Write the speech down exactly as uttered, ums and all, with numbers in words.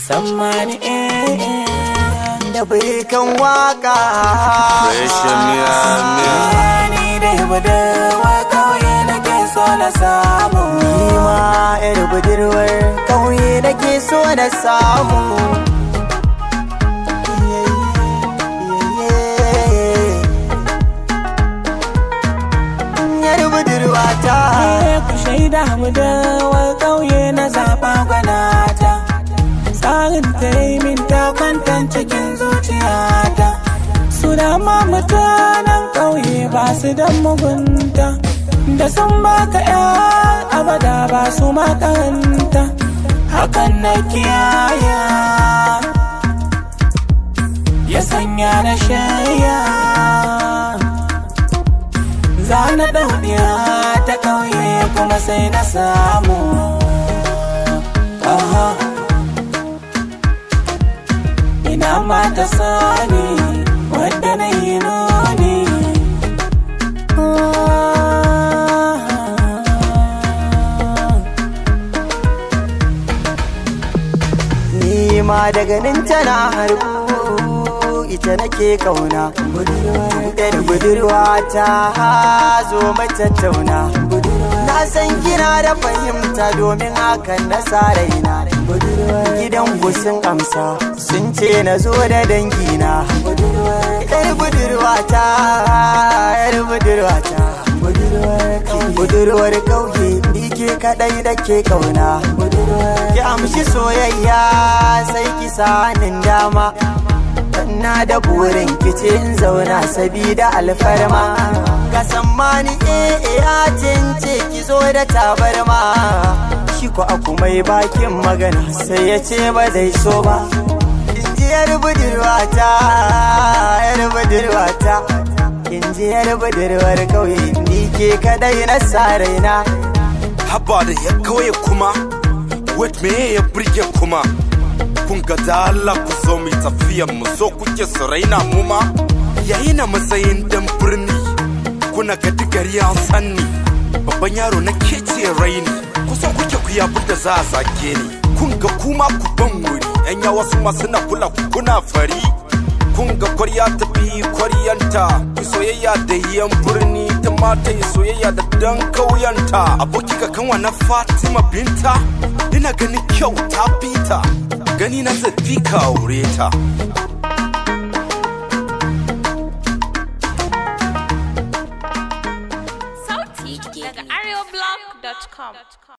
Sammani eh da birikan waka ni dai budurwa kauye nake so na samu ni ma yar budurwar kauye nake so na samu yar budurwa ta ku shaida budurwa kauye na zaba gwanata tsarin ta yi min ta kwantan cikin zuciyata su da ma mutanen ƙauye ba su da mugunta da sun baka ya abada ba su makaranta hakan na kiyaya ya sanya na shaya za na ɗauniya ta ƙauye kuma sai na samu aha ina mata sani wadda na yi nuni ni ma daga nan tana harbu ita nake kauna yar budurwa ta zo matattauna na san kina da fahimta domin hakan na sa raina gidan gusun amsa sun ce na zo da dangina yar budurwa ta yar budurwa ta budurwar kauye ni ke kadai da ke kauna ki amshi soyayya sai ki sanin dama na da burin kice in zauna sabida alfarma ka sammani eh ya tince ki zo da tabarma shi ko aku mai bakin magana sai ya ce ba zai so ba inji yar budurwata yar budurwata inji yar budurwar kauye ni ke kadai na saraina haba da ya kauye kuma wait me ya burge kuma kun ga da Allah ku zo mu tafiyan mu so kuke su raina mu ma yayi na matsayin dan birni kuna ga digari ya sanni babban yaro na kece raini ku so kuke ku yabu da za a zage ni kun ga kuma ku ban wuri yan yawa su ma suna kula ku kuna fari kun ga kwarya ta bi kwaryanta ku soyayya da yan birni ta mata yi soyayya da dan kauyanta aboki ka kanwa na Fatima binta ina ganin kyau ta fita gani na zafi ka aure ta sauti daga areoblog dot com